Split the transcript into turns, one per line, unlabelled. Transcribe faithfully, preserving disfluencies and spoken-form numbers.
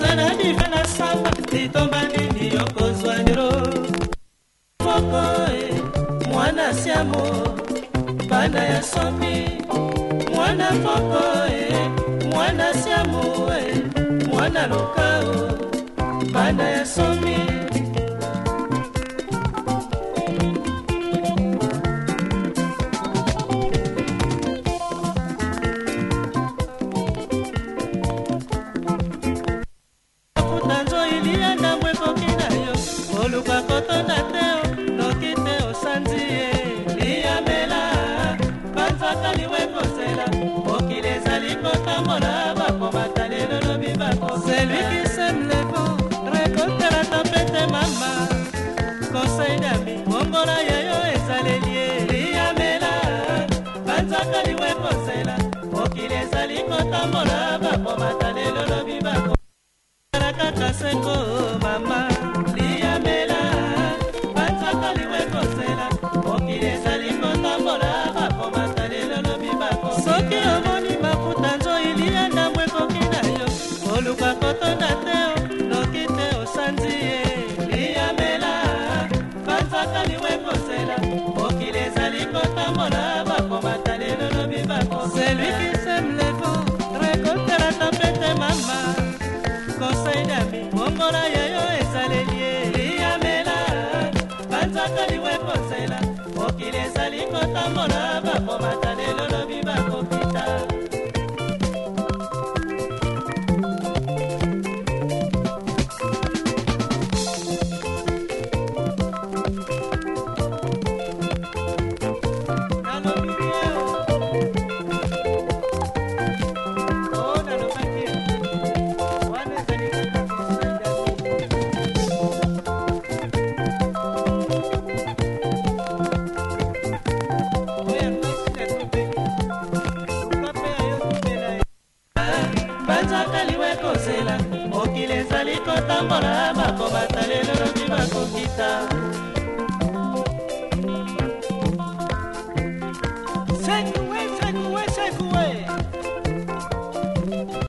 Sana divana samba litomba nini yokozwaniro moko e mwana siamo bana ya somi mwana moko e mwana siamo e mwana lokao bana ya somi Oluka kotonda teo, noki teo sanzie Liamela, banzaka liwe kozela Okileza likotambola, bako matalelo lobi bako Celui qui sème le vent, récolte la tempête mama Conseil d'amis, mongola yayo ezalelie Liamela, banzaka liwe kozela Okileza likotambola, bako matalelo lobi bako Kaka seko mama soki omoni mafuta nzoilia na mwekoki na yo oluka kotonda teo noki te osanzi ye liamela banzaka liwe kozela mokili ezali kotambola bakomata lelo lobi bako celui qui sème le vent récolte la tempête mama conseil d'ami mongola yayo ezalelie liamela banzaka liwe kozela mokili ezali kotambola bakomata lelo lobi bako Okile ezali kotambola bako batalelo lobi bakokita